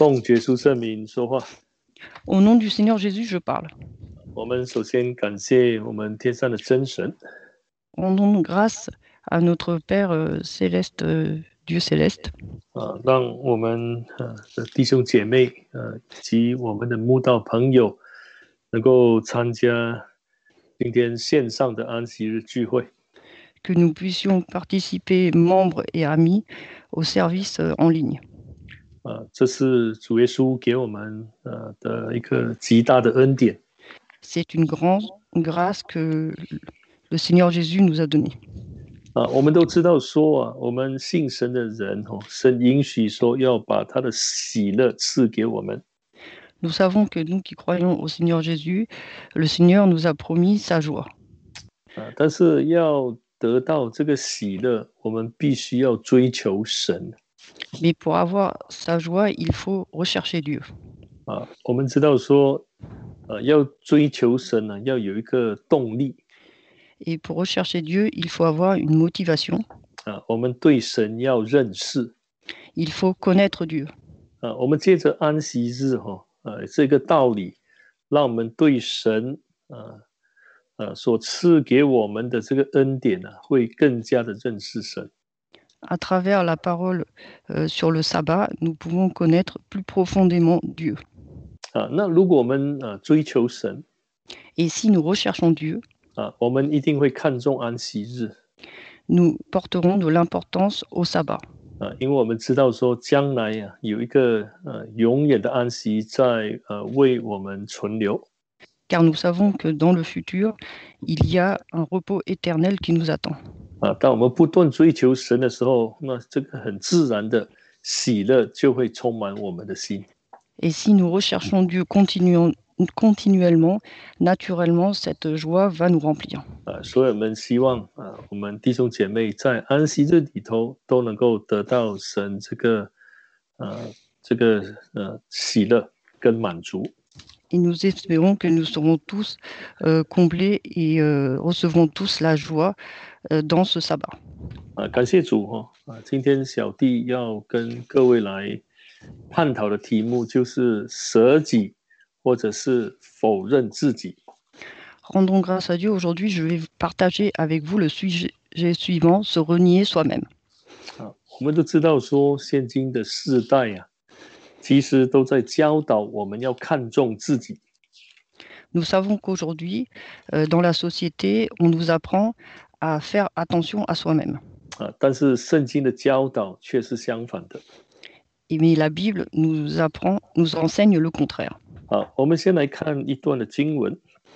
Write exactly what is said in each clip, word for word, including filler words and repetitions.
奉耶稣圣名说话。 Au nom du Seigneur Jésus, je parle. 我们首先感谢我们天上的真神， Rendons grâce à notre Père euh, céleste, euh, Dieu céleste, 啊，让我们呃的弟兄姐妹呃以及我们的慕道朋友能够参加今天线上的安息日聚会。 que nous puissions participer, membres et amis, au service euh, en ligne. 啊，这是主耶稣给我们呃的一个极大的恩典。 C'est une grande grâce que le Seigneur Jésus nous a donnée. 啊，我们都知道说啊，我们信神的人哦，神允许说要把他的喜乐赐给我们。 Nous savons que nous qui croyons au Seigneur Jésus, le Seigneur nous a promis sa joie. 啊，但是要得到这个喜乐，我们必须要追求神。 Mais pour avoir sa joie, il faut rechercher Dieu. 啊，我们知道说，呃，要追求神呢，要有一个动力。 Et pour rechercher Dieu, il faut avoir une motivation. 啊，我们对神要认识。 Il faut connaître Dieu. 啊，我们借着安息日哈，呃，这个道理，让我们对神啊，呃，所赐给我们的这个恩典呢，会更加的认识神。 À travers la parole euh, sur le sabbat, nous pouvons connaître plus profondément Dieu. 啊，那如果我们啊追求神， Et si nous recherchons Dieu, 啊，我们一定会看重安息日。 nous porterons de l'importance au sabbat. 啊，因为我们知道说，将来呀、啊、有一个呃永远的安息在呃为我们存留。 Car nous savons que dans le futur, il y a un repos éternel qui nous attend. 啊，当我们不断追求神的时候，那这个很自然的喜乐就会充满我们的心。 Et si nous recherchons Dieu continuons- continuellement, naturellement, cette joie va nous remplir. 啊，所以我们希望啊，我们弟兄姐妹在安息日里头都能够得到神这个呃这个呃喜乐跟满足。 Et nous espérons que nous serons tous euh, comblés et euh, recevrons tous la joie euh, dans ce sabbat. 啊，感谢主哈、哦！啊，今天小弟要跟各位来探讨的题目就是舍己，或者是否认自己。 Rendons grâce à Dieu. Aujourd'hui, je vais partager avec vous le sujet suivant, se renier soi-même. 啊，我们都知道说，现今的世代呀、啊，其实都在教导我们要看重自己。 Nous savons qu'aujourd'hui, euh, dans la société, on nous apprend à faire attention à soi-même. 啊，但是圣经的教导却是相反的。 Et mais la Bible nous apprend, nous enseigne le contraire. 好，我们先来看一段的经文。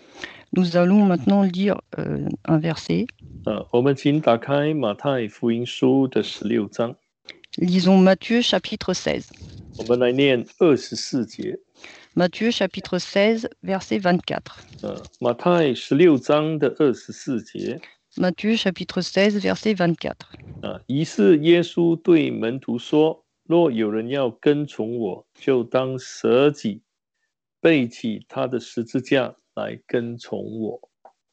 Nous allons maintenant lire euh, un verset. 呃，我们请打开马太福音书的十六章， Lisons Matthieu chapitre seize. 我们来念二十四节。 Matthieu chapitre seize, verset vingt-quatre. 呃，马太十六章的二十四节。 Matthieu chapitre seize, verset vingt-quatre. 啊，于是耶稣对门徒说：“若有人要跟从我，就当舍己，背起他的十字架来跟从我。”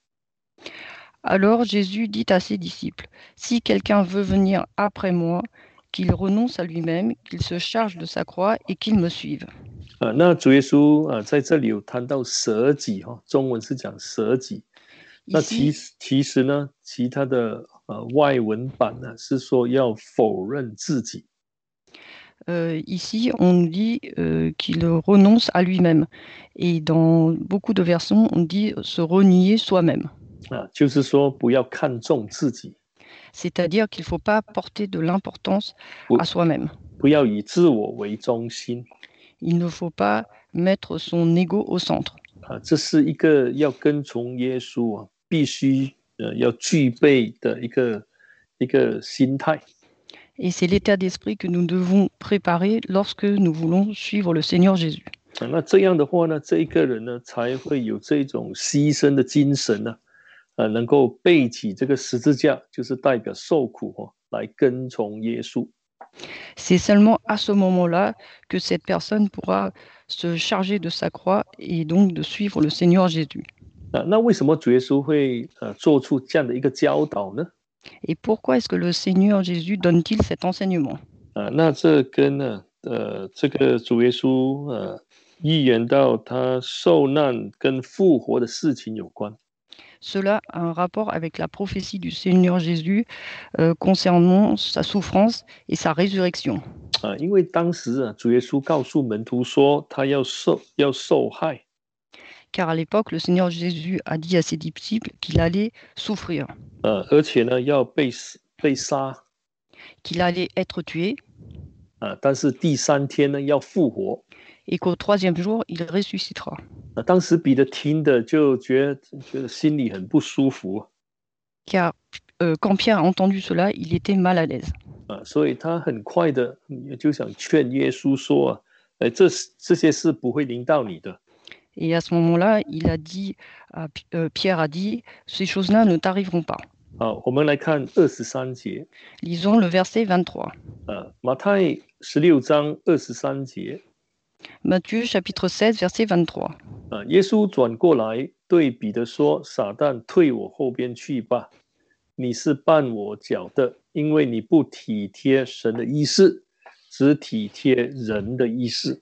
Alors Jésus dit à ses disciples, si quelqu'un veut venir après moi, qu'il renonce à lui-même, qu'il se charge de sa croix et qu'il me suive. 啊，那主耶稣啊，在这里有谈到舍己哈、哦，中文是讲舍己。那其 Ici, 其实呢，其他的呃外文版呢是说要否认自己。 euh, ici, on nous dit euh, qu'il renonce à lui-même. Et dans beaucoup de versions, on dit se renier soi-même. 啊，就是说不要看重自己， C'est-à-dire qu'il ne faut pas porter de l'importance 不 à soi-même. 不要以自我为中心。 Il ne faut pas mettre son ego au centre. 啊，这是一个要跟从耶稣啊，必须呃要具备的一个一个心态。 Et c'est l'état d'esprit que nous devons préparer lorsque nous voulons suivre le Seigneur Jésus. 啊，那这样的话呢，这一个人呢才会有这种牺牲的精神呢，呃，能够背起这个十字架，就是代表受苦哦，来跟从耶稣。 C'est seulement à ce moment-là que cette personne pourra se charger de sa croix et donc de suivre le Seigneur Jésus. 啊，那为什么主耶稣会呃做出这样的一个教导呢？ Et pourquoi est-ce que le Seigneur Jésus donne-t-il cet enseignement? 啊，那这跟呢呃，这个主耶稣呃预言到他受难跟复活的事情有关。 Cela a un rapport avec la prophétie du Seigneur Jésus euh, concernant sa souffrance et sa résurrection. 啊，因为当时啊，主耶稣告诉门徒说，他要受要受害， Car à l'époque, le Seigneur Jésus a dit à ses disciples qu'il allait souffrir, 呃，而且呢要被被杀， qu'il allait être tué 啊，但是第三天呢要复活。 et qu'au troisième jour, il ressuscitera. 啊，当时彼得听的就觉得觉得心里很不舒服， Car euh, quand Pierre a entendu cela, il était mal à l'aise. 啊，所以他很快的就想劝耶稣说啊，哎，这这些事不会临到你的。 Et à ce moment-là, il a dit, à, euh, Pierre a dit, ces choses-là ne t'arriveront pas. 好，我们来看二十三节， Lisons le verset vingt-trois. 啊，马太十六章二十三节， Matthieu chapitre seize, verset vingt-trois. 啊，耶稣转过来对彼得说：“撒旦，退我后边去吧，你是绊我脚的，因为你不体贴神的意思，只体贴人的意思。”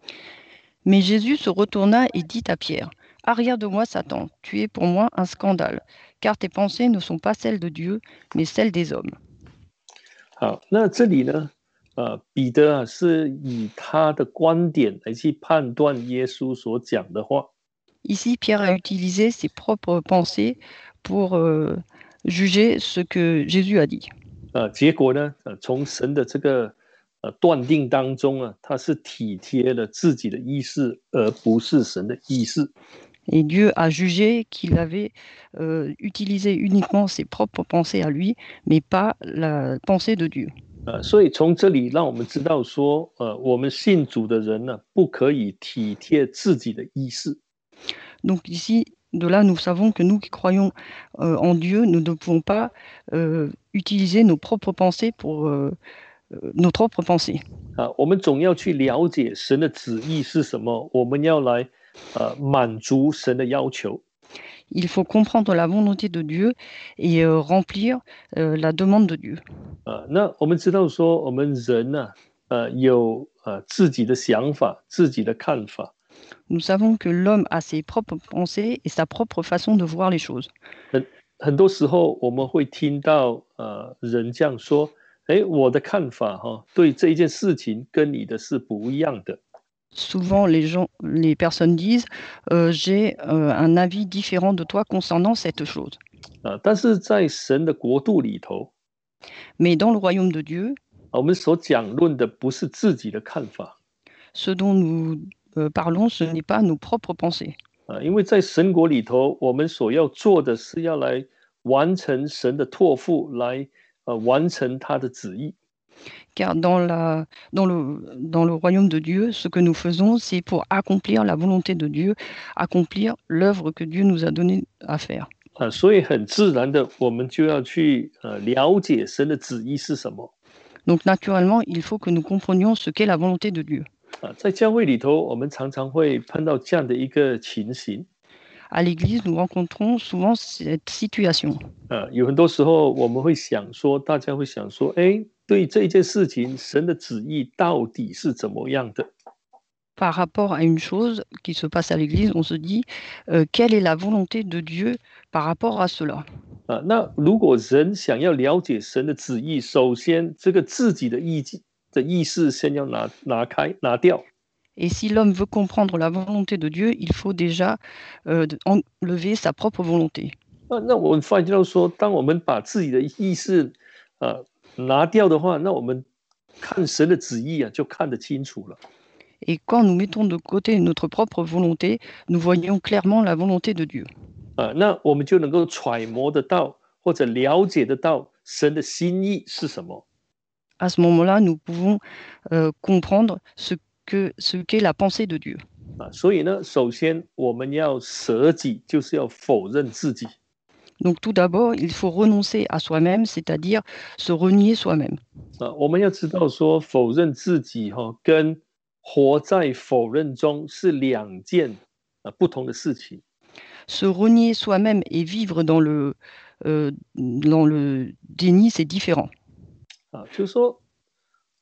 Mais Jésus se retourna et dit à Pierre, « Arrière de moi, Satan, tu es pour moi un scandale, car tes pensées ne sont pas celles de Dieu, mais celles des hommes. » 好，那这里呢，呃，彼得啊是以他的观点来去判断耶稣所讲的话。 Ici, Pierre a utilisé ses propres pensées pour euh, juger ce que Jésus a dit. 呃，结果呢，呃，从神的这个呃断定当中啊，他是体贴了自己的意思，而不是神的意思。 Et Dieu a jugé qu'il avait euh, utilisé uniquement ses propres pensées à lui, mais pas la pensée de Dieu. 呃，所以从这里让我们知道说，呃，我们信主的人呢，不可以体贴自己的意思。 Donc ici, de là, nous savons que nous qui croyons euh, en Dieu, nous ne pouvons pas euh, utiliser nos propres pensées pour euh, euh, nos propres pensées. 啊，我们总要去了解神的旨意是什么，我们要来呃满足神的要求。 Il faut comprendre la volonté de Dieu et euh, remplir euh, la demande de Dieu. 呃，那我们知道说，我们人呢、呃，有呃自己的想法、自己的看法。 Nous savons que l'homme a ses propres pensées et sa propre façon de voir les choses. 很很多时候我们会听到呃人这样说：“哎，我的看法哈、哦，对这一件事情跟你的是不一样的。” Souvent, les gens, les personnes disent euh, j'ai euh, un avis différent de toi concernant cette chose. 啊，但是在神的国度里头， Mais dans le royaume de Dieu, 我们所讲论的不是自己的看法 ce dont nous euh, parlons, ce n'est pas nos propres pensées. 啊，因为在神国里头，我们所要做的是要来完成神的托付，来呃完成他的旨意。 Car dans, la, dans, le, dans le royaume de Dieu, ce que nous faisons, c'est pour accomplir la volonté de Dieu, accomplir l'œuvre que Dieu nous a donné à faire. 啊，所以很自然的，我们就要去呃了解神的旨意是什么。 Donc naturellement, il faut que nous comprenions ce qu'est la volonté de Dieu. 啊，在教会里头，我们常常会碰到这样的一个情形。 À l'Église, nous rencontrons souvent cette situation. 啊，有很多时候我们会想说，大家会想说，哎，对这件事情，神的旨意到底是怎么样的？ Par rapport à une chose qui se passe à l'Église, on se dit euh, quelle est la volonté de Dieu par rapport à cela. 啊，那如果人想要了解神的旨意，首先这个自己的意的意识先要拿拿开拿掉。 Et si l'homme veut comprendre la volonté de Dieu, il faut déjà euh, enlever sa propre volonté. 啊，那我们发现到说，当我们把自己的意识啊拿掉的话，那我们看神的旨意啊就看得清楚了。 Et quand nous mettons de côté notre propre volonté, nous voyons clairement la volonté de Dieu. 啊，那我们就能够揣摩得到或者了解得到神的心意是什么。 À ce moment-là, nous pouvons euh, comprendre ce que ce qu'est la pensée de Dieu. 啊，所以呢，首先我们要舍己，就是要否认自己。 Donc tout d'abord, il faut renoncer à soi-même, c'est-à-dire se renier soi-même. 啊，我们要知道说，否认自己哈、哦，跟活在否认中是两件啊不同的事情。 Se renier soi-même et vivre dans le, euh, dans le déni, c'est différent. 啊，就是说，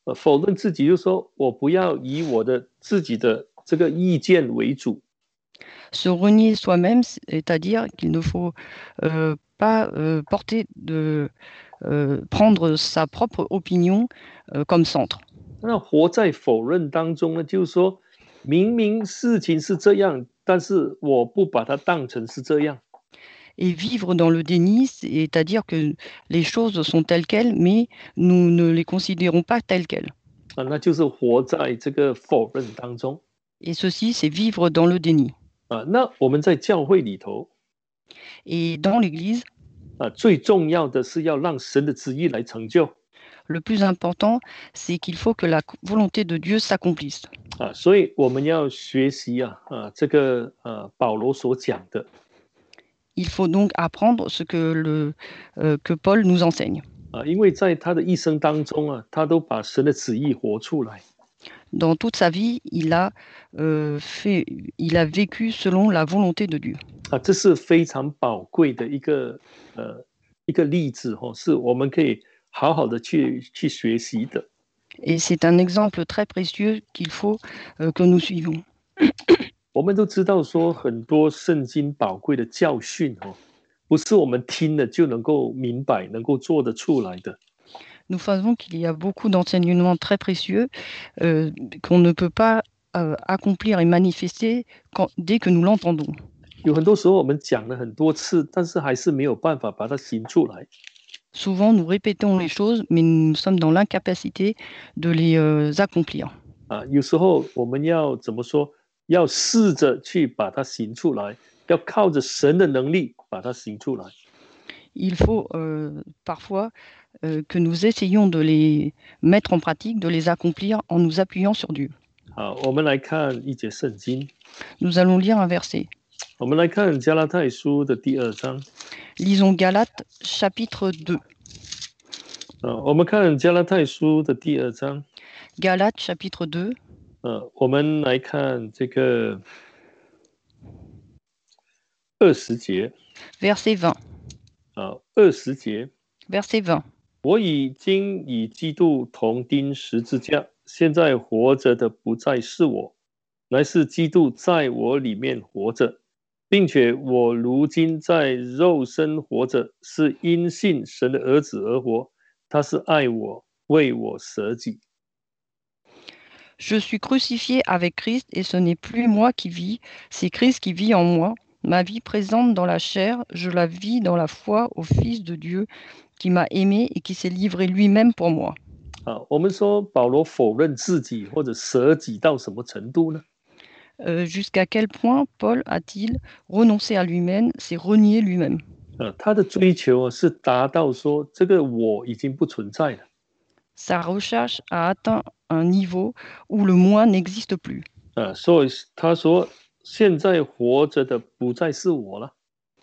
呃，否认自己就是说我不要以我的自己的这个意见为主。 Se renier soi-même, c'est-à-dire qu'il ne faut euh, pas euh, porter de euh, prendre sa propre opinion euh, comme centre. 那活在否认当中呢，就是说明明事情是这样，但是我不把它当成是这样。 Et vivre dans le déni, c'est-à-dire que les choses sont telles quelles, mais nous ne les considérons pas telles quelles. 啊，那就是活在这个否认当中。 Et ceci, c'est vivre dans le déni. 啊，那我们在教会里头 Et dans l'Église, 啊，最重要的是要让神的旨意来成就。 le plus important, c'est qu'il faut que la volonté de Dieu s'accomplisse. 啊，所以我们要学习啊啊，这个呃保罗所讲的。 Il faut donc apprendre ce que, le, euh, que Paul nous enseigne. 啊，因为在他的一生当中啊，他都把神的旨意活出来。 Dans toute sa vie, il a, euh, fait, il a vécu selon la volonté de Dieu. 啊，这是非常宝贵的一个呃一个例子哦，是我们可以好好的去去学习的。 Et c'est un exemple très précieux qu'il faut euh, que nous suivions. 我们都知道说很多圣经宝贵的教训哦，不是我们听了就能够明白、能够做得出来的。 Nous savons qu'il y a beaucoup d'enseignements très précieux euh, qu'on ne peut pas euh, accomplir et manifester quand, dès que nous l'entendons. 有很多时候我们讲了很多次，但是还是没有办法把它行出来。 Souvent, nous répétons les choses, mais nous sommes dans l'incapacité de les euh, accomplir. 啊，有时候我们要怎么说？要试着去把它行出来，要靠着神的能力把它行出来。 Il faut euh, parfois euh, que nous essayons de les mettre en pratique, de les accomplir en nous appuyant sur Dieu. 好，我们来看一节圣经。 Nous allons lire un verset. 我们来看加拉太书的第二章。 Lisons Galates chapitre deux. 啊，我们看加拉太书的第二章。 Galates chapitre deux. 呃，我们来看这个二十节。 Verset vingt. 啊，二十节。 Verset vingt. 我已经与基督同钉十字架，现在活着的不再是我，乃是基督在我里面活着，并且我如今在肉身活着，是因信神的儿子而活，他是爱我，为我舍己。 Je suis crucifié avec Christ et ce n'est plus moi qui vis, c'est Christ qui vit en moi. Ma vie présente dans la chair, je la vis dans la foi au Fils de Dieu qui m'a aimé et qui s'est livré lui-même pour moi. 啊，我们说保罗否认自己或者舍己到什么程度呢？ Euh, jusqu'à quel point Paul a-t-il renoncé à lui-même, s'est renié lui-même? 啊，他的追求是达到说这个我已经不存在了。 Sa recherche a atteint un niveau où le moi n'existe plus. 啊，所以他说现在活着的不再是我了。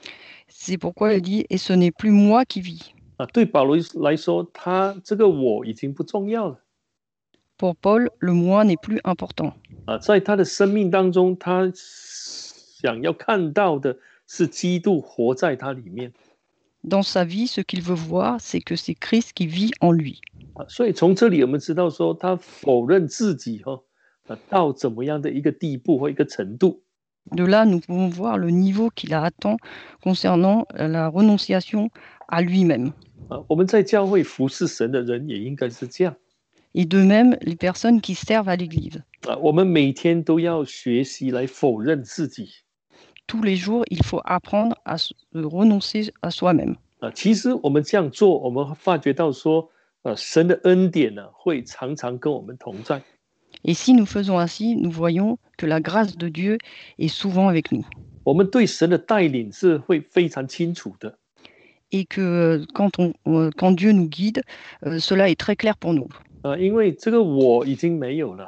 C'est pourquoi il dit « Et ce n'est plus moi qui vis ». 啊，对保罗来说，他这个我已经不重要了。 Pour Paul, le moi n'est plus important. 啊，在他的生命当中，他想要看到的是基督活在他里面。 Dans sa vie, ce qu'il veut voir, c'est que c'est Christ qui vit en lui. 啊，所以从这里我们知道说，他否认自己哈、哦，啊，到怎么样的一个地步或一个程度。 De là, nous pouvons voir le niveau qu'il a atteint concernant la renonciation à lui-même. 啊，我们在教会服侍神的人也应该是这样。 Et de même, les personnes qui servent à l'Église. 啊，我们每天都要学习来否认自己。 Tous les jours, il faut apprendre à se renoncer à soi-même. 啊，其实我们这样做，我们发觉到说，呃，神的恩典呢，会常常跟我们同在。 Et si nous faisons ainsi, nous voyons que la grâce de Dieu est souvent avec nous. 我们对神的带领是会非常清楚的。 Et que quand, on, quand Dieu nous guide, euh, cela est très clair pour nous. 啊，因为这个我已经没有了。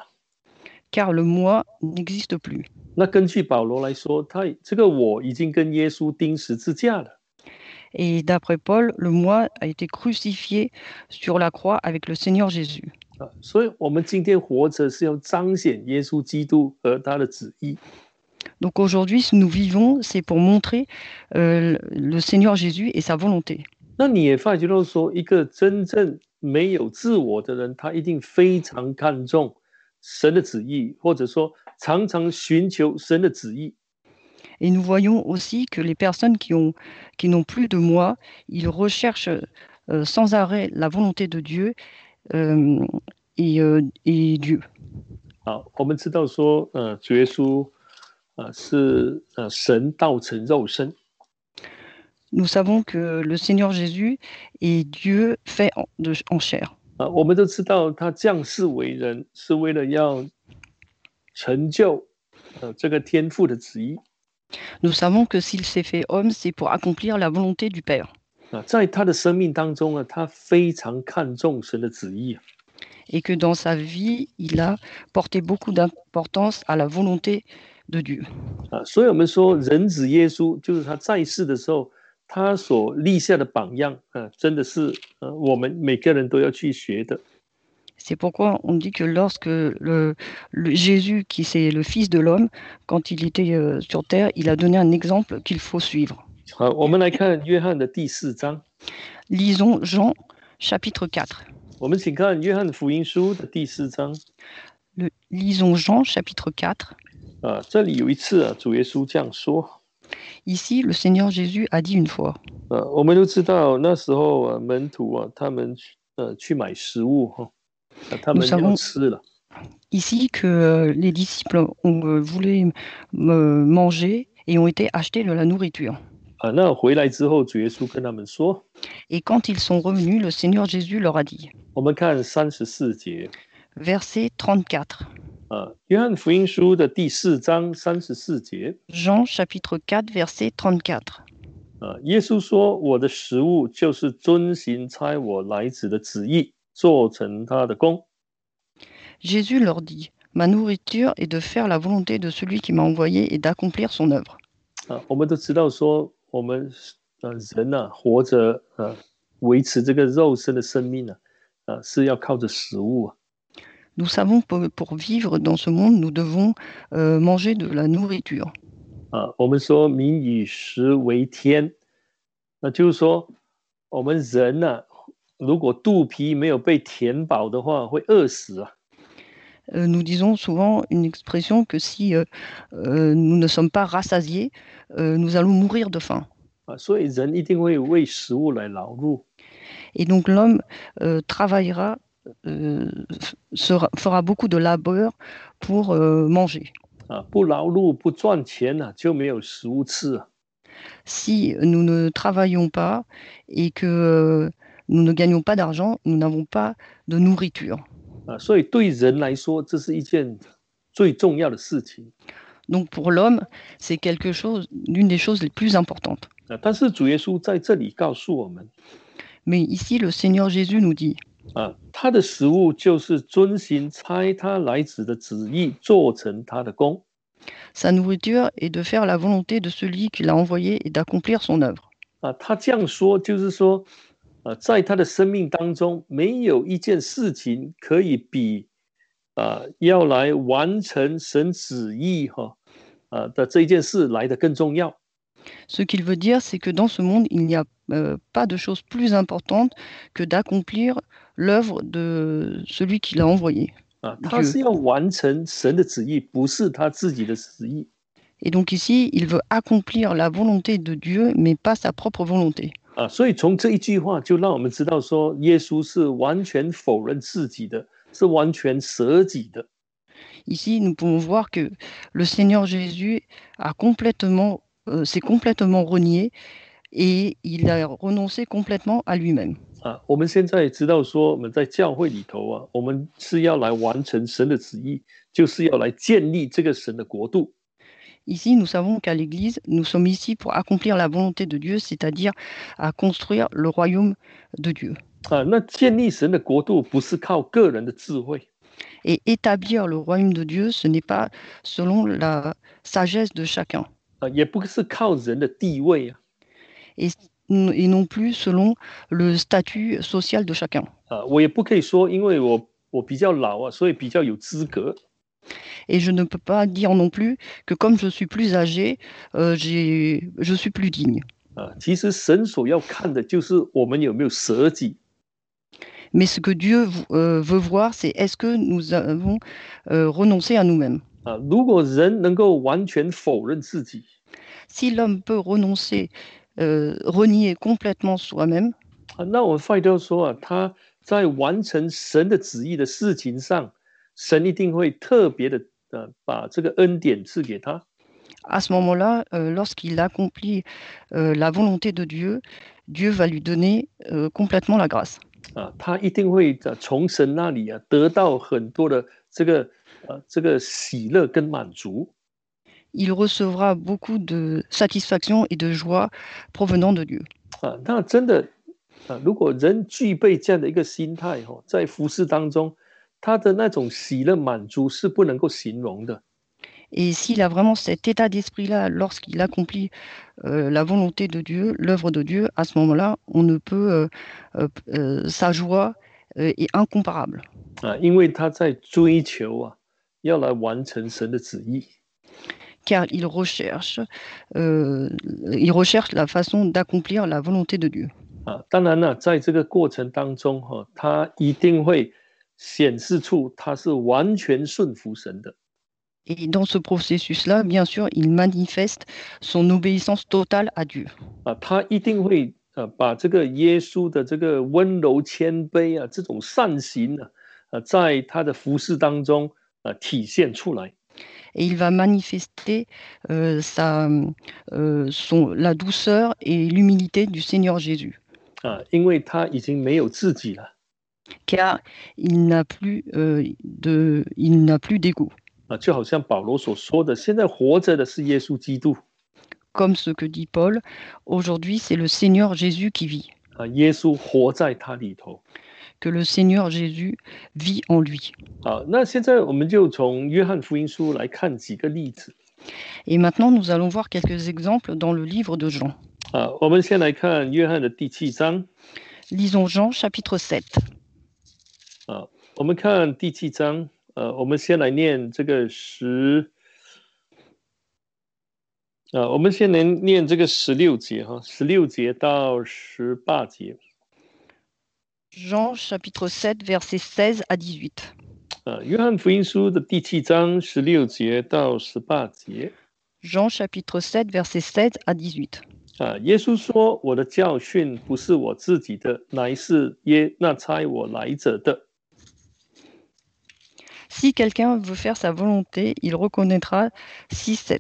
Car le moi n'existe plus. 那根据保罗来说，他这个我已经跟耶稣钉十字架了。 Et d'après Paul, le moi a été crucifié sur la croix avec le Seigneur Jésus. 啊，所以我们今天活着是要彰显耶稣基督和他的旨意。 Donc aujourd'hui, si nous vivons, c'est pour montrer euh, le Seigneur Jésus et sa volonté. 那你也发觉到说，一个真正没有自我的人，他一定非常看重神的旨意，或者说常常寻求神的旨意。 Et nous voyons aussi que les personnes qui ont, qui n'ont plus de moi, ils recherchent euh, sans arrêt la volonté de Dieu euh, et, euh, et Dieu. 好，我们知道说，呃，主耶稣，呃，是呃神道成肉身。 Nous savons que le Seigneur Jésus est Dieu fait en, de, en chair. 啊，我们都知道他降世为人，是为了要成就呃这个天父的旨意。 Nous savons que s'il s'est fait homme, c'est pour accomplir la volonté du Père. 啊，在他的生命当中呢，他非常看重神的旨意。 Et que dans sa vie, il a porté beaucoup d'importance à la volonté de Dieu. 啊，所以我们说人子耶稣就是他在世的时候，他所立下的榜样，啊，真的是呃我们每个人都要去学的。 C'est pourquoi on dit que lorsque le, le Jésus, qui c'est le Fils de l'homme, quand il était euh, sur terre, il a donné un exemple qu'il faut suivre. 好，我们来看约翰的第四章。 Lisons Jean chapitre quatre. 我们请看约翰福音书的第四章。 Le, lisons Jean chapitre quatre. 啊，这里有一次啊，主耶稣这样说。 Ici, le Seigneur Jésus a dit une fois. 呃，我们都知道那时候啊，门徒啊，他们呃去买食物哈，啊，他 Nous 们要 savons 吃了。 ici que euh, les disciples ont euh, voulu euh, manger et ont été achetés de la nourriture. 啊，那回来之后，主耶稣跟他们说， Et quand ils sont revenus, le Seigneur Jésus leur a dit, 我们看三十四节， verset trente-quatre. 啊，约翰福音书的第四章三十四节， Jean chapitre quatre, verset trente-quatre. 啊，耶稣说：“我的食物就是遵行差我来子的旨意，做成他的功。” Jésus leur dit, ma nourriture est de faire la volonté de celui qui m'a envoyé et d'accomplir son œuvre. 啊，我们都知道说，我们呃人啊，活着啊，维持这个肉身的生命啊，啊是要靠着食物啊。 Nous savons que pour vivre dans ce monde, nous devons euh, manger de la nourriture. 啊，我们说民以食为天，那就是说，我们人呢、啊，如果肚皮没有被填饱的话，会饿死啊。 Euh, nous disons souvent une expression que si euh, euh, nous ne sommes pas rassasiés, euh, nous allons mourir de faim. 啊，所以人一定会为食物来劳碌。 Et donc l'homme euh, travaillera, euh, sera, fera beaucoup de labeur pour euh, manger. 啊，不劳碌不赚钱啊，就没有食物吃啊。 Si nous ne travaillons pas et que euh, nous ne gagnons pas d'argent, nous n'avons pas de nourriture. 啊，所以对人来说，这是一件最重要的事情。 Donc pour l'homme, c'est quelque chose, l'une des choses les plus importantes. 啊，但是主耶稣在这里告诉我们， Mais ici, le Seigneur Jésus nous dit, 啊，他的食物就是遵行差他来子的旨意，做成他的功。 sa nourriture est de faire la volonté de celui qui l'a envoyé et d'accomplir son œuvre. 啊，他这样说就是说，啊，在他的生命当中，没有一件事情可以比啊要来完成神旨意哈啊的这一件事来得更重要。 Ce qu'il veut dire, c'est que dans ce monde, il n'y a euh, pas de chose plus importante que d'accomplir l'œuvre de celui qui l'a envoyé. 啊，他是要完成神的旨意，不是他自己的旨意。 Et donc ici, il veut accomplir la volonté de Dieu, mais pas sa propre volonté. 啊，所以从这一句话就让我们知道说，耶稣是完全否认自己的，是完全舍己的。 Ici, nous pouvons voir que le Seigneur Jésus a complètement, euh, s'est complètement renié et il a renoncé complètement à lui-même. 啊，我们现在知道说，我们在教会里头啊，我们是要来完成神的旨意，就是要来建立这个神的国度。 Ici, nous savons qu'à l'Église, nous sommes ici pour accomplir la volonté de Dieu, c'est-à-dire à construire le royaume de Dieu. 啊，那建立神的国度不是靠个人的智慧， Et établir le royaume de Dieu, ce n'est pas selon la sagesse de chacun, 啊，也不是靠人的地位啊， et, et non plus selon le statut social de chacun. 啊，我也不可以说，因为我我比较老啊，所以比较有资格。 Et je ne peux pas dire non plus que comme je suis plus âgé, euh, j'ai- je suis plus digne. 啊，其实神所要看的就是我们有没有舍己。 Mais ce que Dieu euh, veut voir, c'est est-ce que nous avons euh, renoncé à nous-mêmes. 啊，如果人能够完全否认自己， Si l'homme peut renoncer, euh, renier complètement soi-même, 啊，那我们发觉说啊，他在完成神的旨意的事情上，神一定会特别的呃把这个恩典赐给他。 à ce moment-là, euh, lorsqu'il accomplit euh, la volonté de Dieu, Dieu va lui donner euh, complètement la grâce. 啊，他一定会呃从神那里啊得到很多的这个呃这个喜乐跟满足。 Il recevra beaucoup de satisfaction et de joie provenant de Dieu. 啊，那真的啊，如果人具备这样的一个心态哈，在服事当中，他的那种喜乐满足是不能够形容的。 Et s'il a vraiment cet état d'esprit-là lorsqu'il accomplit euh, la volonté de Dieu, l'œuvre de Dieu, à ce moment-là, on ne peut, euh, euh, euh, sa joie euh, est incomparable. 啊，因为他在追求啊，要来完成神的旨意。 Car il recherche, euh, il recherche la façon d'accomplir la volonté de Dieu. 啊，当然了，在这个过程当中哈、哦，他一定会显示出他是完全顺服神的。 Et dans ce processus-là, bien sûr, il manifeste son obéissance totale à Dieu. 啊，他一定会呃把这个耶稣的这个温柔谦卑啊，这种善行啊，呃，在他的服事当中呃体现出来。 Et il va manifester euh, sa, euh, son, la douceur et l'humilité du Seigneur Jésus. 啊，因为他已经没有自己了。 Car il n'a plus, euh, de, il n'a plus d'ego. 啊，就好像保罗所说的，现在活着的是耶稣基督。 Comme ce que dit Paul, aujourd'hui c'est le Seigneur Jésus qui vit. 啊，耶稣活在他里头。 Que le Seigneur Jésus vit en lui. 好，那现在我们就从约翰福音书来看几个例子。 Et maintenant, nous allons voir quelques exemples dans le livre de Jean. 啊，我们先来看约翰的第七章。 Lisons Jean chapitre sept. 啊，我们看第七章。呃，我们先来念这个十。啊，我们先来念这个十六节哈，十六节到十八节。 Jean chapitre sept, versets seize à dix-huit. 啊，约翰福音书的第七章十六节到十八节。 Jean chapitre sept, versets seize à dix-huit. 啊，耶稣说：“我的教训不是我自己的，乃是耶那差我来者的。” Si quelqu'un veut faire sa volonté, il reconnaîtra si c'est...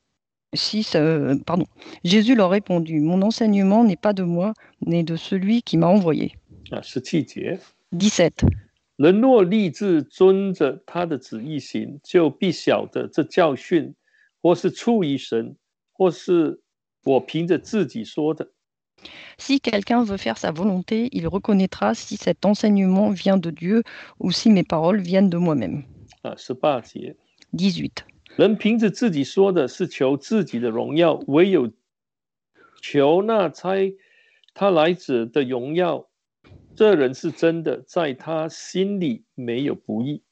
Si, euh, pardon. Jésus leur répondit, mon enseignement n'est pas de moi, mais de celui qui m'a envoyé. 啊，十七节。 dix-sept. 人若立志遵着他的旨意行，就必晓得这教训，或是出于神，或是我凭着自己说的。 Si quelqu'un veut faire sa volonté, il reconnaîtra si cet enseignement vient de Dieu ou si mes paroles viennent de moi-même. 啊，十八节。 dix-huit. 人凭着自己说的是求自己的荣耀，唯有求那差他来者的荣耀，这人是真的，在他心里没有不义。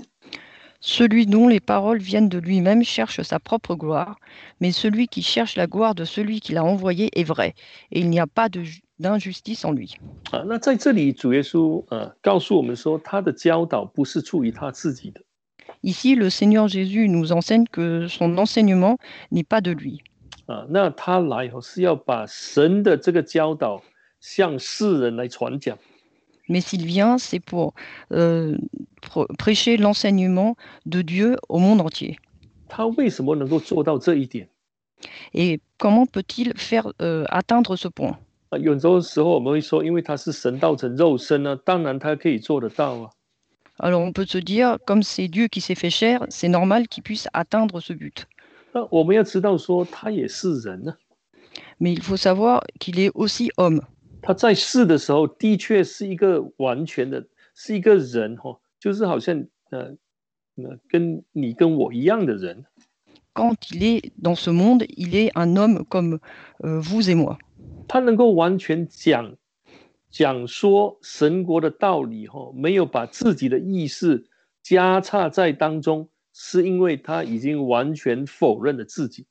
Celui dont les paroles viennent de lui-même cherche sa propre gloire, mais celui qui cherche la gloire de celui qui l'a envoyé est vrai, et il n'y a pas de, d'injustice en lui. 啊，那在这里主耶稣啊告诉我们说，他的教导不是出于他自己的。 Ici, le Seigneur Jésus nous enseigne que son enseignement n'est pas de lui. 啊，那他来哦是要把神的这个教导向世人来传讲。 Mais s'il vient, c'est pour euh, prêcher l'enseignement de Dieu au monde entier. 他为什么能够做到这一点？ Et comment peut-il faire euh, atteindre ce point? 啊，有时候我们会说，因为他是神道成肉身呢、啊，当然他可以做得到啊。 Alors on peut se dire, comme c'est Dieu qui s'est fait chair, c'est normal qu'il puisse atteindre ce but. 那我们要知道说，他也是人呢、啊。 Mais il faut savoir qu'il est aussi homme. 他在世的时候，的确是一个完全的，是一个人哈、哦，就是好像呃呃跟你跟我一样的人。 Quand il est dans ce monde, il est un homme comme euh, vous et moi. 他能够完全讲讲说神国的道理哈、哦，没有把自己的意识加插在当中，是因为他已经完全否认了自己。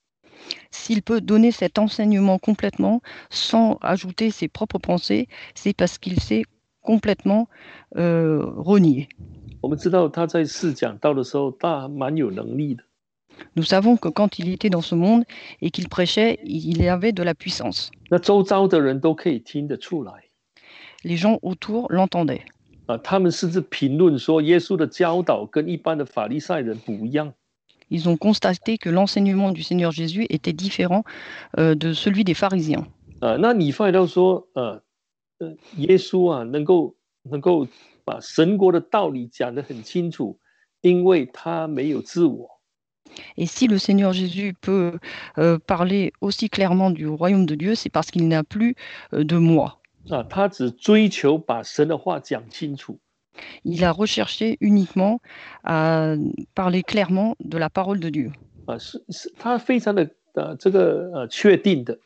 S'il peut donner cet enseignement complètement sans ajouter ses propres pensées, c'est parce qu'il s'est complètement euh, renié. 我们知道他在世讲道的时候，他蛮有能力的。 Nous savons que quand il était dans ce monde et qu'il prêchait, il avait de la puissance. 那周遭的人都可以听得出来 Les gens autour l'entendaient. 啊，他们甚至评论说，耶稣的教导跟一般的法利赛人不一样。 Ils ont constaté que l'enseignement du Seigneur Jésus était différent euh, de celui des pharisiens. 啊，那你发现到说，呃，呃，耶稣啊，能够能够把神国的道理讲得很清楚，因为他没有自我。 Et si le Seigneur Jésus peut euh, parler aussi clairement du royaume de Dieu, c'est parce qu'il n'a plus euh, de moi. 啊，他只追求把神的话讲清楚。 Il a recherché uniquement à parler clairement de la parole de Dieu. 啊，是是，他非常的呃这个呃确定的。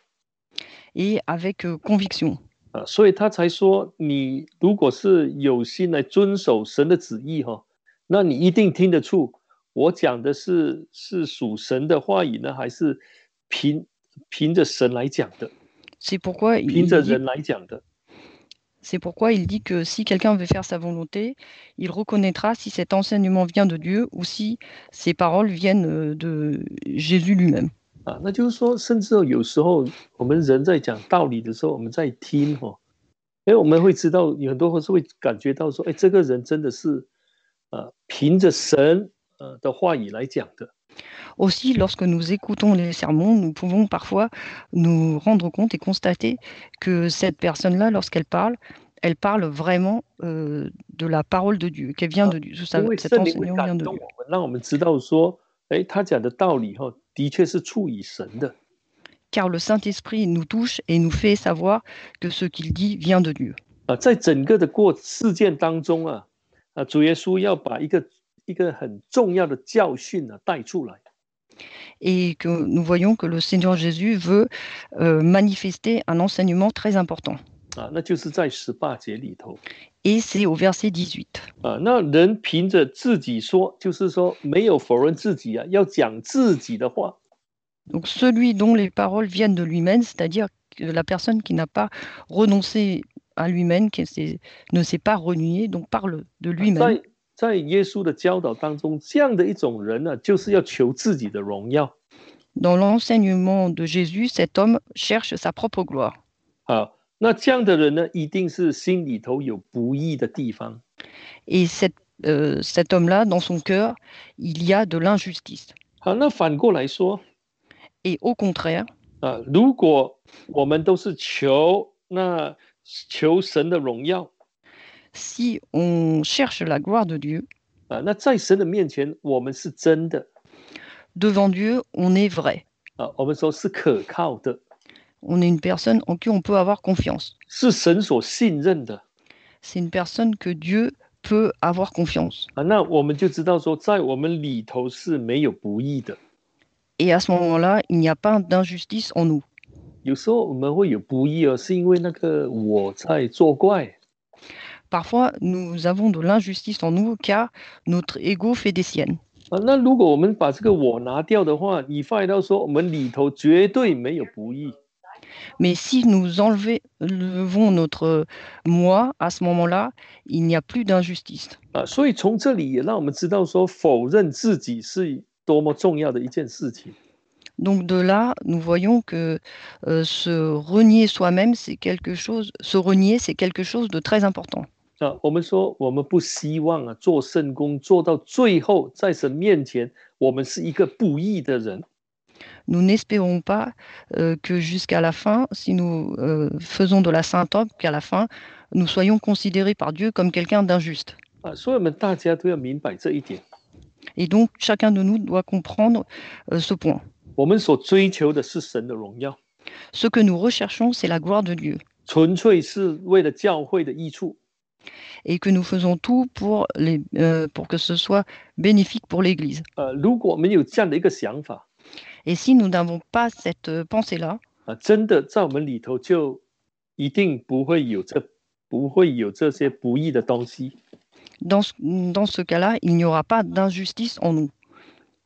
Et avec euh, conviction. 啊，所以他才说，你如果是有心来遵守神的旨意哈，那你一定听得出，我讲的是是属神的话语呢，还是凭凭着神来讲的？ C'est pourquoi il 凭着 dit, 人来讲的。 c'est pourquoi il dit que si quelqu'un veut faire sa volonté, il reconnaîtra si cet enseignement vient de Dieu ou si ces paroles viennent de Jésus lui-même. 啊，那就是说，甚至有时候我们人在讲道理的时候，我们在听哈，因为我们会知道，有很多会是会感觉到说，哎，这个人真的是，呃，凭着神呃的话语来讲的。 Aussi, lorsque nous écoutons les sermons, nous pouvons parfois nous rendre compte et constater que cette personne-là, lorsqu'elle parle, elle parle vraiment euh, de la parole de Dieu, qu'elle vient de Dieu. 因为 Cet 圣灵会 enseignement vient 感 de 动 Dieu. 我们，让我们知道说，哎，他讲的道理哈，的确是出于神的。 Car le Saint-Esprit nous touche et nous fait savoir que ce qu'il dit vient de Dieu. 啊，在整个的过事件当中啊，啊，主耶稣要把一个一个很重要的教训啊带出来。 Et que nous voyons que le Seigneur Jésus veut euh, manifester un enseignement très important. 啊，那就是在十八节里头。 Et c'est au verset dix-huit. 啊，那人凭着自己说，就是说没有否认自己啊，要讲自己的话。 Donc celui dont les paroles viennent de lui-même, c'est-à-dire que la personne qui n'a pas renoncé à lui-même, qui ne s'est pas renié, donc parle de lui-même. 在在耶稣的教导当中，这样的一种人呢、啊，就是要求自己的荣耀。 Dans l'enseignement de Jésus, cet homme cherche sa propre gloire. 好，那这样的人呢，一定是心里头有不义的地方。 Et cette, euh, cet homme-là, dans son cœur, il y a de l'injustice. 好，那反过来说， Et au contraire, 啊，如果我们都是求那求神的荣耀， si on cherche la gloire de Dieu, 啊，那在神的面前，我们是真的， devant Dieu, on est vrai. 啊，我们说是可靠的， On est une personne en qui on peut avoir confiance. 是神所信任的。 C'est une personne que Dieu peut avoir confiance. 啊，那我们就知道说，在我们里头是没有不义的。 Et à ce moment-là, il n'y a pas d'injustice en nous. 有时候我们会有不义哦，是因为那个我在作怪。 Parfois, nous avons de l'injustice en nous car notre ego fait des siennes. 啊，那如果我们把这个我拿掉的话，你发现到说，我们里头绝对没有不义。 Mais si nous enlevons notre moi, à ce moment-là, il n'y a plus d'injustice. 啊，所以从这里也让我们知道说，否认自己是多么重要的一件事情。 Donc de là, nous voyons que euh, se renier soi-même, c'est quelque chose, se renier, c'est quelque chose de très important. 啊，我们说我们不希望啊做圣工做到最后，在神面前，我们是一个不义的人。 Nous n'espérons pas euh, que jusqu'à la fin, si nous euh, faisons de la sainte œuvre, qu'à la fin, nous soyons considérés par Dieu comme quelqu'un d'injuste. 啊，所以我们大家都要明白这一点。 Et donc, chacun de nous doit comprendre euh, ce point. 我们所追求的是神的荣耀， Ce que nous recherchons, c'est la gloire de Dieu. 纯粹是为了教会的益处。 Et que nous faisons tout pour, les, euh, pour que ce soit bénéfique pour l'Église. 呃，如果我们有这样的一个想法， Et si nous n'avons pas cette euh, pensée-là, 啊，真的在我们里头就一定不会有这不会有这些不义的东西。 dans ce, dans ce cas-là, il n'y aura pas d'injustice en nous.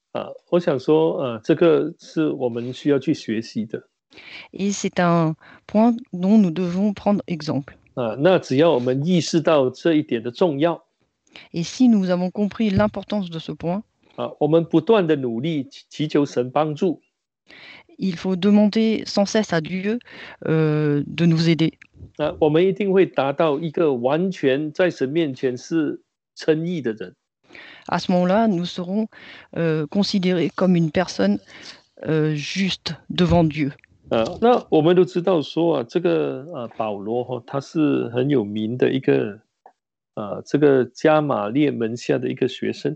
啊，我想说，呃，这个是我们需要去学习的。 Et c'est un point dont nous devons prendre exemple. 啊，那只要我们意识到这一点的重要， Et si nous avons compris l'importance de ce point, 啊，我们不断的努力祈祈求神帮助， il faut demander sans cesse à Dieu euh, de nous aider. 啊，我们一定会达到一个完全在神面前是称义的人。 À ce moment-là, nous serons euh, considérés comme une personne euh, juste devant Dieu. 呃，那我们都知道说啊，这个呃保罗哈、哦，他是很有名的一个呃这个加玛列门下的一个学生。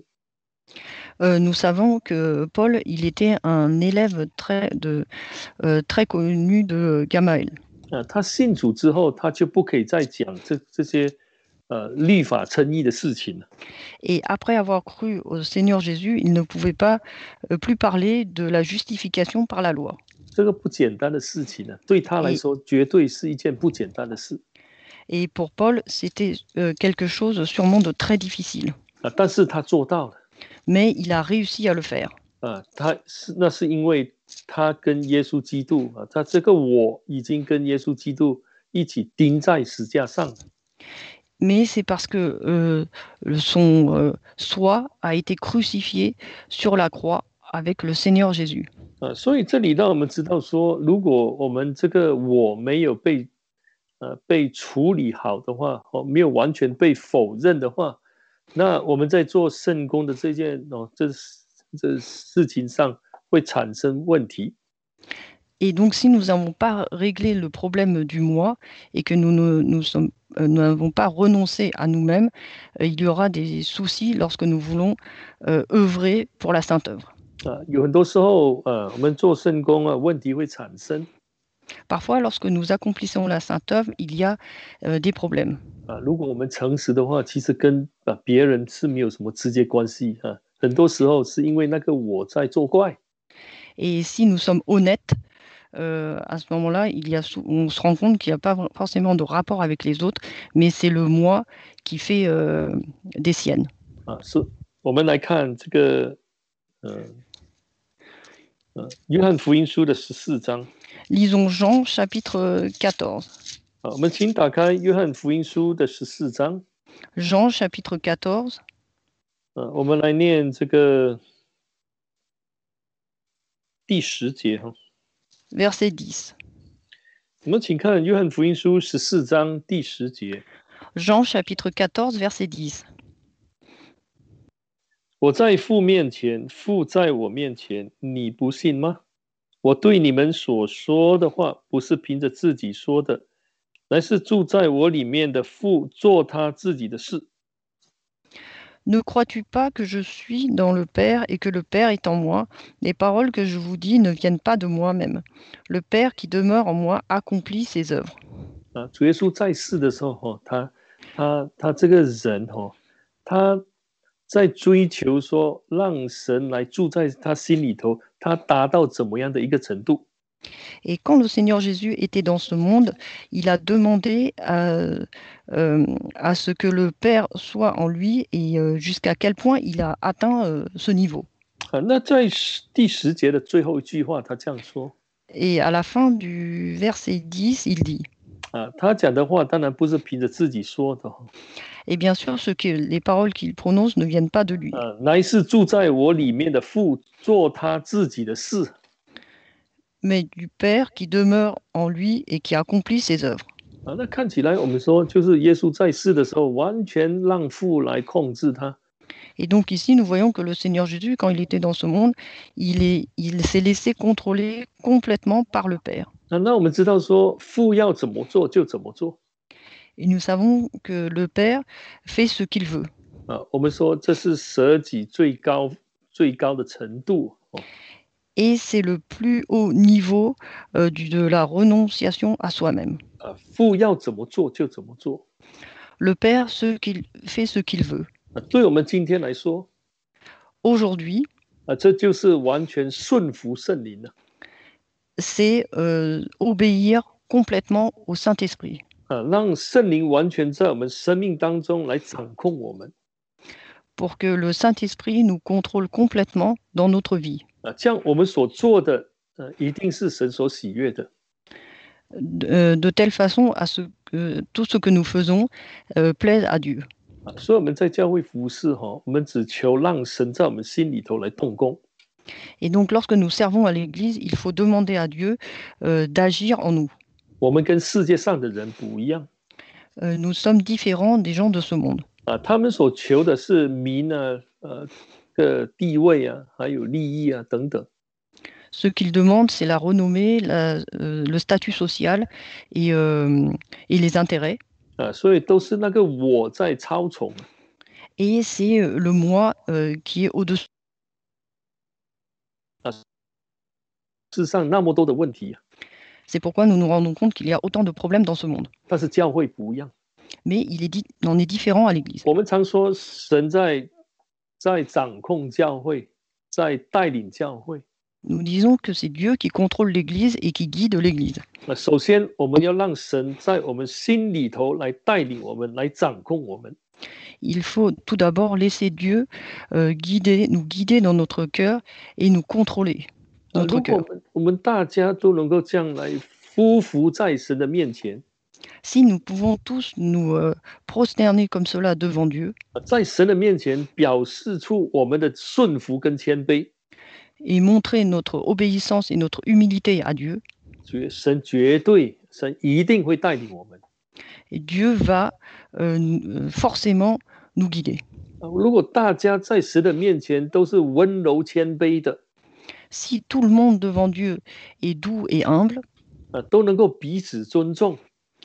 Euh, nous savons que Paul, il était un élève très, de, euh, très connu de Gamaël. 啊，他信主之后，他就不可以再讲这这些呃律法称义的事情了。 Et après avoir cru au Seigneur Jésus, il ne pouvait pas euh, plus parler de la justification par la loi. 这个不简单的事情呢，对他来 Et, 说绝对是一件不简单的事 et pour Paul, c'était euh, quelque chose sûrement de très difficile. 啊，但是他做到了 Mais il a réussi à le faire. 啊，他是那是因为他跟耶稣基督啊，他这个我已经跟耶稣基督一起钉在石架上了。 Mais c'est parce que euh, son euh, soi a été crucifié sur la croix avec le Seigneur Jésus. 啊，所以这里让我们知道说，如果我们这个我没有被呃被处理好的话，哦，没有完全被否认的话，那我们在做圣工的这件哦这这事情上会产生问题。 Et donc, si nous n'avons pas réglé le problème du moi et que nous ne nous sommes, euh, nous n'avons pas renoncé à nous-mêmes, euh, il y aura des soucis lorsque nous voulons euh, œuvrer pour la sainte œuvre. 啊，有很多时候，呃，我们做圣工啊，问题会产生 Parfois, lorsque nous accomplissons la sainte œuvre, il y a euh, des problèmes. 啊。如果我们诚实的话，其实跟啊别人是没有什么直接关系啊。很多时候是因为那个我在作怪 Et si nous sommes honnêtes, euh, à ce moment-là, il y a sou- on se rend compte qu'il n'y a pas forcément de rapport avec les autres, mais c'est le moi qui fait euh, des siennes. 啊。是，我们来看这个，呃呃，约翰福音书的十四章 Lisons Jean chapitre quatorze. 啊，我们请打开约翰福音书的十四章， Jean chapitre quatorze, 呃，我们来念这个第十节哈。 verset dix. 我们请看约翰福音书十四章第十节。 Jean chapitre quatorze, verset dix. 我在父面前，父在我面前，你不信吗？我对你们所说的话，不是凭着自己说的，乃是住在我里面的父做他自己的事。 Ne crois-tu pas que je suis dans le Père et que le Père est en moi? Les paroles que je vous dis ne viennent pas de moi-même. Le Père qui demeure en moi accomplit ses œuvres. 啊，主耶稣在世的时候，哈，他他他这个人，哈，他在追求说让神来住在他心里头，他达到怎么样的一个程度？ Et quand le Seigneur Jésus était dans ce monde, il a demandé à, euh, à ce que le Père soit en lui et euh, jusqu'à quel point il a atteint euh, ce niveau. 啊，那在第十节的最后一句话，他这样说。 Et à la fin du verset dix, il dit, 啊，他讲的话当然不是凭着自己说的， et bien sûr, ce que, les paroles qu'il prononce ne viennent pas de lui, 啊，乃是住在我里面的父做他自己的事。 mais du Père qui demeure en lui et qui accomplit ses œuvres. 啊，那看起来我们说，就是耶稣在世的时候，完全让父来控制他。 Et donc ici, nous voyons que le Seigneur Jésus, quand il était dans ce monde, il est, il s'est laissé contrôler complètement par le Père. 啊，那我们知道说，父要怎么做就怎么做。 Et nous savons que le Père fait ce qu'il veut. 啊，我们说这是舍己最高最高的程度。哦 Et c'est le plus haut niveau euh, du, de la renonciation à soi-même. 啊，父要怎么做就怎么做。 Le Père ce qu'il, fait ce qu'il veut. 啊，对我们今天来说， Aujourd'hui, 啊，这就是完全顺服圣灵了。 c'est euh, obéir complètement au Saint-Esprit. 啊，让圣灵完全在我们生命当中来掌控我们。 pour que le Saint-Esprit nous contrôle complètement dans notre vie. 啊，这样我们所做的，呃，一定是神所喜悦的。 De, euh, de telle façon à ce que tout ce que nous faisons euh, plaise à Dieu. 啊，所以我们在教会服侍哈，我们只求让神在我们心里头来动工。 Et donc, lorsque nous servons à l'Église, il faut demander à Dieu euh, d'agir en nous. 我们跟世界上的人不一样 Euh, nous sommes différents des gens de ce monde. 啊，他们所求的是名啊，呃，的地位啊，还有利益啊等等。 Ce qu'ils demandent, c'est la renommée, la, euh, le statut social et, euh, et les intérêts. 啊，所以都是那个我在操纵。 Et c'est euh, le moi euh, qui est au-dessus. 啊，世上那么多的问题啊， C'est pourquoi nous nous rendons compte qu'il y a autant de problèmes dans ce monde. 但是教会不一样。 Mais il est dit, en est différent à l'Église. 我们常说神在在掌控教会，在带领教会。 Nous disons que c'est Dieu qui contrôle l'Église et qui guide l'Église. 那首先，我们要让神在我们心里头来带领我们，来掌控我们。 Il faut tout d'abord laisser Dieu euh, guider, nous guider dans notre cœur et nous contrôler 啊， notre 如果 cœur. 我们我们大家都能够这样来匍匐在神的面前， Si nous pouvons tous nous euh, prosterner comme cela devant Dieu 啊在神的面前表示出我们的顺服跟谦卑， et montrer notre obéissance et notre humilité à Dieu, 绝神绝对，神一定会带领我们。 et Dieu va euh, nous- forcément nous guider. 啊，如果大家在神的面前都是温柔谦卑的， Si tout le monde devant Dieu est doux et humble, 啊，都能够彼此尊重，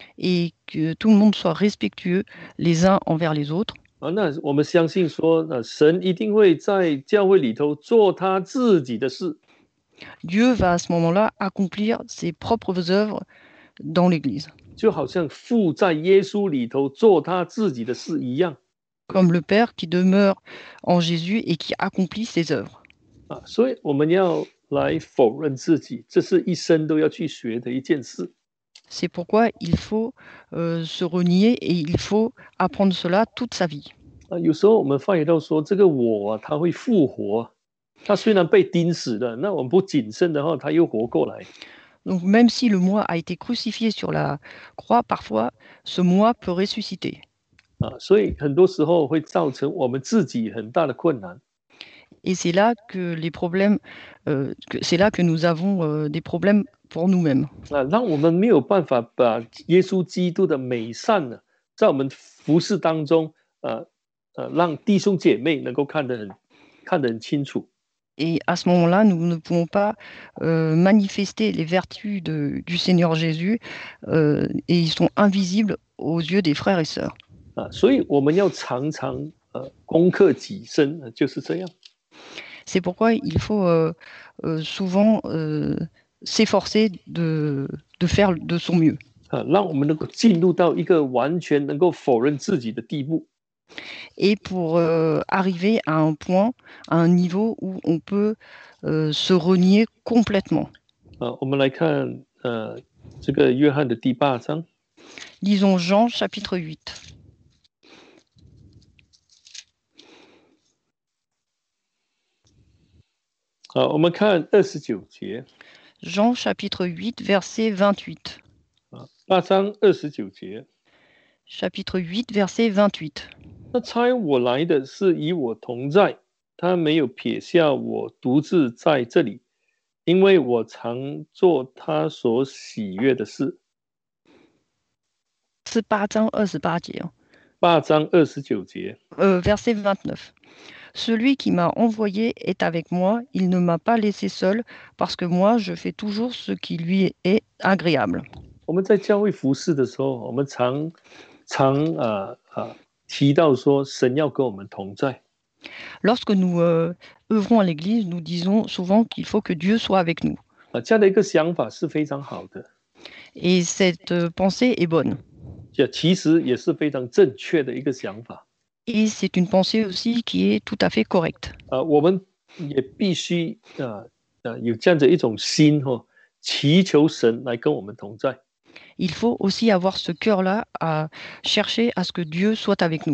et que tout le monde soit respectueux les uns envers les autres, 啊，那我们相信说，啊，神一定会在教会里头做他自己的事。 Dieu va à ce moment-là accomplir ses propres œuvres dans l'Église, 就好像父在耶稣里头做他自己的事一样 comme le Père qui demeure en Jésus et qui accomplit ses œuvres. 啊，所以我们要来否认自己，这是一生都要去学的一件事 C'est pourquoi il faut euh, se renier et il faut apprendre cela toute sa vie. 啊。有时候我们发觉到说，这个我啊，他会复活，他虽然被钉死了，那我们不谨慎的话，他又活过来 Donc même si le moi a été crucifié sur la croix, parfois ce moi peut ressusciter. 啊，所以很多时候会造成我们自己很大的困难 Et c'est là que les problèmes, euh, que- c'est là que nous avons euh, des problèmes pour nous-mêmes. 啊，让我们没有办法把耶稣基督的美善呢，在我们服饰当中，呃呃，让弟兄姐妹能够看得很看得很清楚。 Et à ce moment-là, nous ne pouvons pas euh, manifester les vertus de- du Seigneur Jésus euh, et ils sont invisibles aux yeux des frères et sœurs. 啊，所以我们要常常呃攻克己身，呃就是这样 C'est pourquoi il faut euh, euh, souvent euh, s'efforcer de, de faire de son mieux 啊，让我们能够进入到一个完全能够否认自己的地步 et pour euh, arriver à un point, à un niveau où on peut euh, se renier complètement. 啊。我们来看呃这个约翰的第八章 Lisons Jean chapitre huit. 啊，我们看二十九节 Jean chapitre huit, verset vingt-huit. 啊，八章二十九节。 Chapitre huit, verset vingt-huit. 那差我来的是与我同在，他没有撇下我独自在这里，因为我常做他所喜悦的事。 是八章二十八节哦。 八章二十九节， Euh, verset vingt-neuf. Celui qui m'a envoyé est avec moi, il ne m'a pas laissé seul, parce que moi je fais toujours ce qui lui est agréable. 我们在教会服侍的时候，我们常常啊啊提到说，神要跟我们同在 Lorsque nous euh, œuvrons à l'Église, nous disons souvent qu'il faut que Dieu soit avec nous. 啊，这样的一个想法是非常好的， Et cette euh, pensée est bonne. 这其实也是非常正确的一个想法 Et c'est une pensée aussi qui est tout à fait correcte. 啊。我们也必须啊啊有这样的一种心哈、哦，祈求神来跟我们同在。 Il faut aussi avoir ce cœur-là à chercher à ce que Dieu soit avec nous.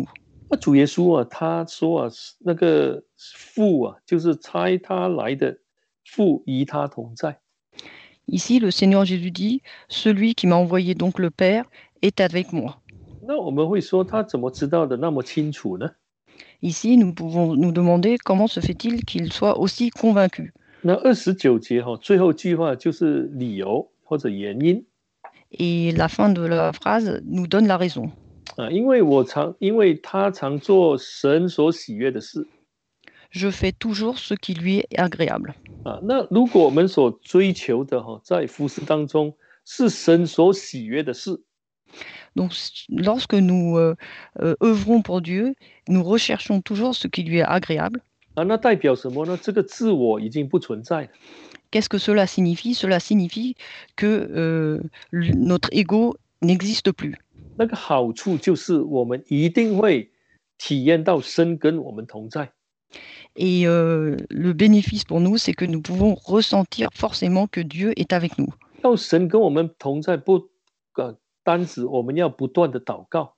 那主耶稣啊，他说啊，那个父啊，就是差他来的父与他同在。 Ici, le Seigneur Jésus dit, celui qui m'a envoyé donc le Père est avec moi. 那我们会说他怎么知道的那么清楚呢？ Ici, nous pouvons nous demander comment se fait-il qu'il soit aussi convaincu. 那二十九节哈、哦，最后一句话就是理由或者原因 Et la fin de la phrase nous donne la raison. 啊，因为我常，因为他常做神所喜悦的事 Je fais toujours ce qui lui est agréable. 啊。那如果我们所追求的哈、哦，在服事当中是神所喜悦的事 Donc, lorsque nous euh, euh, œuvrons pour Dieu, nous recherchons toujours ce qui lui est agréable. 啊，那代表什么呢？这个自我已经不存在了。 Qu'est-ce que cela signifie? Cela signifie que euh, l- notre ego n'existe plus. 那个好处就是我们一定会体验到神跟我们同在 Et euh, le bénéfice pour nous, c'est que nous pouvons ressentir forcément que Dieu est avec nous. 要神跟我们同在，不呃单指我们要不断的祷告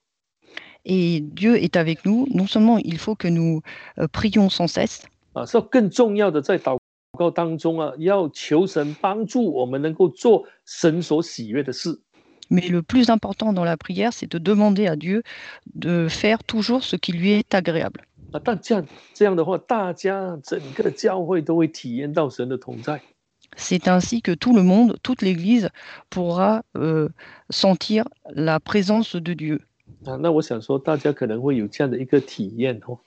Et Dieu est avec nous. Non seulement il faut que nous euh, prions sans cesse, 啊，是更重要的，在祷告当中啊，要求神帮助我们能够做神所喜悦的事 mais le plus important dans la prière, c'est de demander à Dieu de faire toujours ce qui lui est agréable. 啊。但这样这样的话，大家整个教会都会体验到神的同在 C'est ainsi que tout le monde, toute l'Église pourra euh, sentir la présence de Dieu. 啊。那我想说，大家可能会有这样的一个体验哦。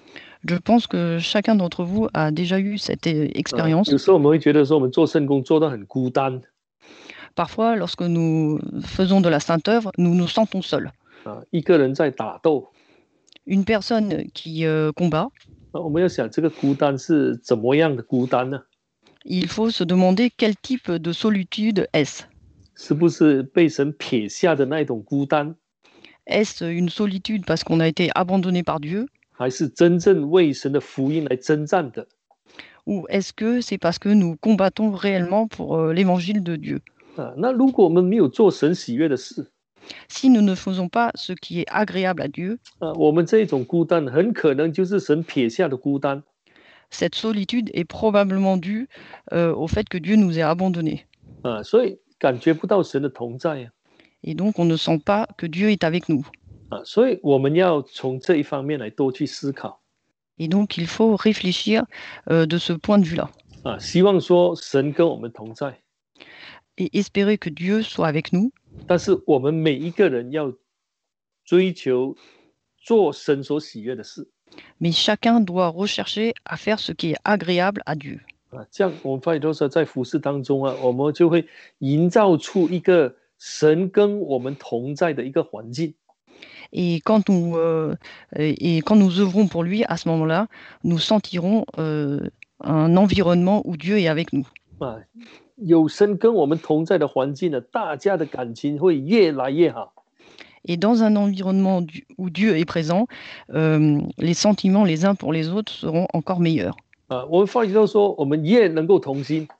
Je pense que chacun d'entre vous a déjà eu cette euh, 啊 expérience. 有时候我们会觉得说，我们做圣工做到很孤单 Parfois, lorsque nous faisons de la sainte œuvre, nous nous sentons seuls. 啊，一个人在打斗 Une personne qui euh, combat, 啊。我们要想这个孤单是怎么样的孤单呢？ il faut se demander quel type de solitude est-ce. 是不是被神撇下的那种孤单， Est-ce une solitude parce qu'on a été abandonné par Dieu, 还是真正为神的福音来征战的？ ou est-ce que c'est parce que nous combattons réellement pour euh, l'évangile de Dieu? 啊，那如果我们没有做神喜悦的事， Si nous ne faisons pas ce qui est agréable à Dieu, 啊，我们这种孤单很可能就是神撇下的孤单 cette solitude est probablement due euh, au fait que Dieu nous ait abandonnés. 啊，所以感觉不到神的同在啊。 Et donc, on ne sent pas que Dieu est avec nous. 啊，所以我们要从这一方面来多去思考 Et donc, il faut réfléchir euh, de ce point de vue-là 啊，希望说神跟我们同在， et espérer que Dieu soit avec nous. 但是我们每一个人要追求做神所喜悦的事 Mais chacun doit rechercher à faire ce qui est agréable à Dieu. 啊，这样我们发现都是在服事当中啊，我们就会营造出一个神跟我们同在的一个环境 Et quand nous, euh, et quand nous œuvrons pour lui, à ce moment-là, nous sentirons euh, un environnement où Dieu est avec nous. 啊。有神跟我们同在的环境呢，大家的感情会越来越好 Et dans un environnement du- où Dieu est présent, euh, les sentiments les uns pour les autres seront encore meilleurs. 啊。我们发现到说，我们越能够同心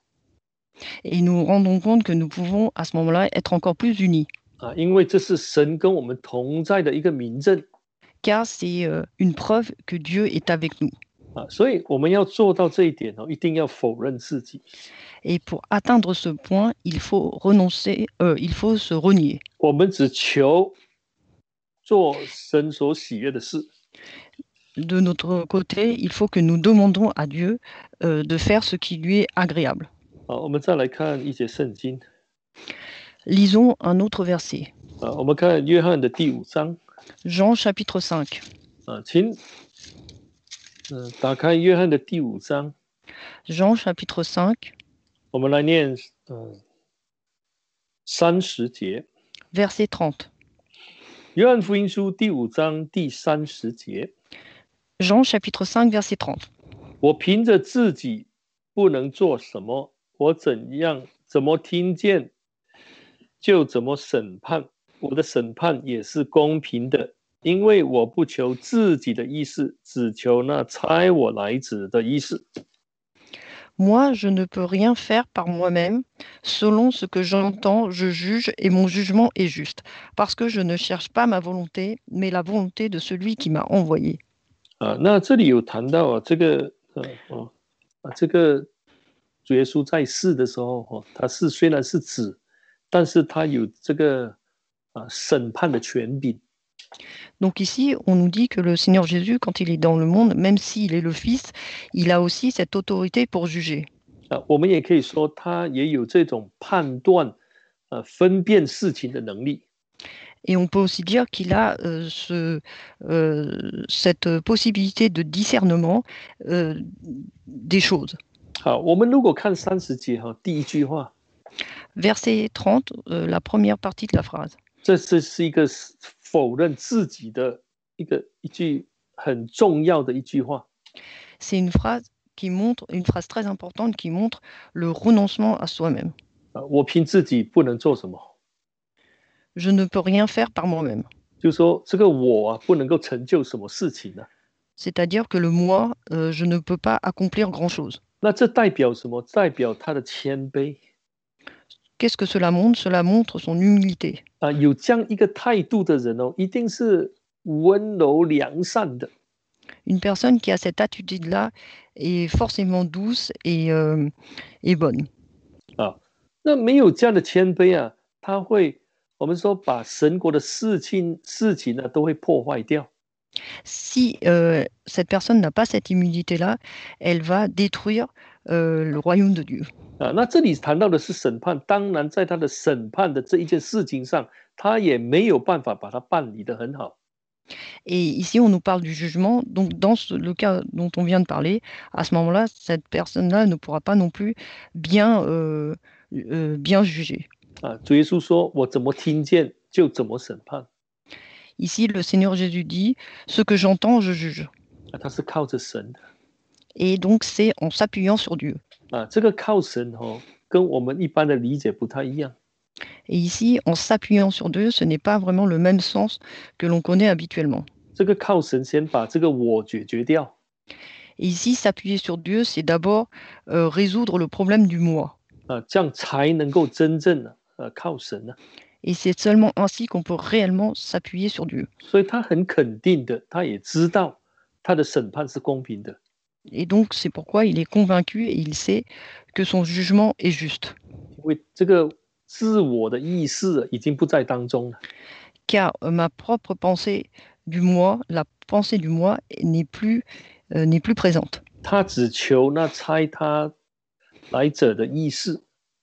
Et nous nous rendons compte que nous pouvons à ce moment-là être encore plus unis, 啊，因为这是神跟我们同在的一个明证 car c'est euh, une preuve que Dieu est avec nous. 啊，所以我们要做到这一点哦，一定要否认自己。 Et pour atteindre ce point, il faut renoncer, euh, il faut se renier. 我们只求做神所喜悦的事 De notre côté, il faut que nous demandons à Dieu euh, de faire ce qui lui est agréable. 好，我们再来看一节圣经 Lisons un autre verset. 啊，我们看约翰的第五章 Jean chapitre cinq. 啊，请嗯、呃打开约翰的第五章， Jean chapitre cinq, 我们来念嗯三十节。 verset trente. 约翰福音书第五章第三十节， Jean chapitre cinq, verset trente. 我凭着自己不能做什么，我怎样怎么听见，就怎么审判。我的审判也是公平的，因为我不求自己的意思，只求那差我来子的意思。 Moi, je ne peux rien faire par moi-même. Selon ce que j'entends, je juge et mon jugement est juste, parce que je ne cherche pas ma volonté, mais la volonté de celui qui m'a envoyé. 啊，那这里有谈到啊，这个呃哦啊，这个主耶稣在世的时候，哦，他是虽然是子，但是他有这个啊审判的权柄。 Donc ici, on nous dit que le Seigneur Jésus, quand il est dans le monde, même s'il est le Fils, il a aussi cette autorité pour juger. 啊，我们也可以说他也有这种判断、呃分辨事情的能力。 Et on peut aussi dire qu'il a euh, ce, euh, cette possibilité de discernement euh, des choses. 好，我们如果看三十节哈，第一句话， Verset trente, euh, la première partie de la phrase. 这这是一个否认自己的一个一句很重要的一句话。 C'est une phrase qui montre, une phrase très importante qui montre le renoncement à soi-même. 啊，我凭自己不能做什么， Je ne peux rien faire par moi-même. 就说这个我啊不能够成就什么事情呢、啊？ C'est-à-dire que le moi, euh, je ne peux pas accomplir grand-chose. 那这代表什么？代表他的谦卑 Qu'est-ce que cela montre? Cela montre son humilité. 啊！有这样一个态度的人哦，一定是温柔良善的。 Une personne qui a cette attitude-là est forcément douce et, euh, et bonne. 啊，那没有这样的谦卑啊，他会我们说把神国的事情事情呢都会破坏掉。 Si euh, cette personne n'a pas cette humilité-là, elle va détruire euh, le royaume de Dieu. 啊，那这里谈到的是审判，当然在他的审判的这一件事情上，他也没有办法把它办理得很好。 Et ici, on nous parle du jugement. Donc, dans ce, le cas dont on vient de parler, à ce moment-là, cette personne-là ne pourra pas non plus bien, euh, euh, bien juger. 啊，主耶稣说：“我怎么听见就怎么审判。” Ici, le Seigneur Jésus dit, ce que j'entends, je juge. 啊，他是靠着神的。 Et donc, c'est en s'appuyant sur Dieu. 啊，这个靠神哦，跟我们一般的理解不太一样。 Et ici, en s'appuyant sur Dieu, ce n'est pas vraiment le même sens que l'on connaît habituellement. 这个靠神先把这个我解决掉。 Et ici, s'appuyer sur Dieu, c'est d'abord euh, résoudre le problème du moi. 啊，这样才能够真正的呃靠神呢、啊。 Et c'est seulement ainsi qu'on peut réellement s'appuyer sur Dieu. 所以他很肯定的，他也知道他的审判是公平的。 Et donc, c'est pourquoi il est convaincu et il sait que son jugement est juste. 因为这个自我的意识已经不在当中了。 Car euh, ma propre pensée du moi, la pensée du moi n'est plus, euh, n'est plus présente. 他只求那差他来者的意识。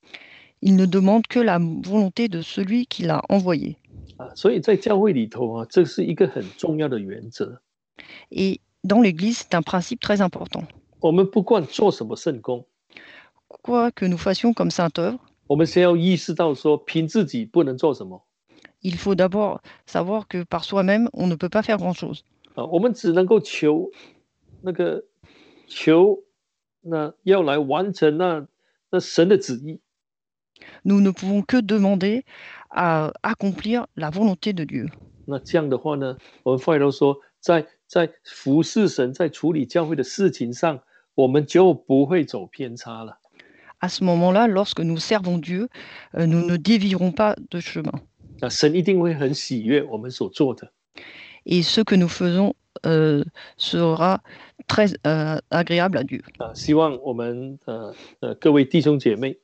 Il ne demande que la volonté de celui qui l'a envoyé. 啊，所以在教会里头啊，这是一个很重要的原则。 Et dans l'Église, c'est un principe très important. 我们不管做什么圣工， Quoi que nous fassions comme sainte œuvre, 我们先要意识到说，凭自己不能做什么 il faut d'abord savoir que par soi-même, on ne peut pas faire grand-chose. 啊，我们只能够求那个求那要来完成那那神的旨意。 Nous ne pouvons que demander à accomplir la volonté de Dieu. 那这样的话呢，我们后来都说，在在服侍神、在处理教会的事情上，我们就不会走偏差了。 À ce moment-là, lorsque nous servons Dieu, euh, nous ne dévierons pas de chemin. 那神一定会很喜悦我们所做的。 Et ce que nous faisons euh, sera très euh, agréable à Dieu. 啊，希望我们呃呃各位弟兄姐妹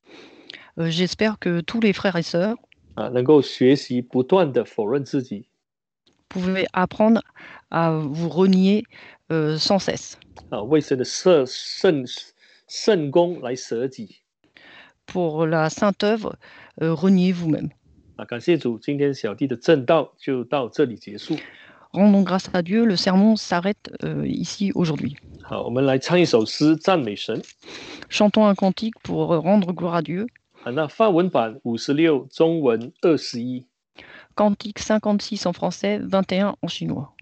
Euh, J'espère que tous les frères et sœurs 啊能够学习不断的否认自己 pouvaient apprendre à vous renier euh, sans cesse 啊，为神的圣圣圣功来舍己 pour la sainte œuvre, euh, reniez vous-même. 啊。感谢主，今天小弟的正道就到这里结束。 Rendons grâce à Dieu, le sermon s'arrête euh, ici aujourd'hui. 好，我们来唱一首诗赞美神 Chantons un cantique pour rendre gloire à Dieu. 啊。那法文版五十六，中文二十一。 Cantique cinquante-six en français, vingt et un en chinois.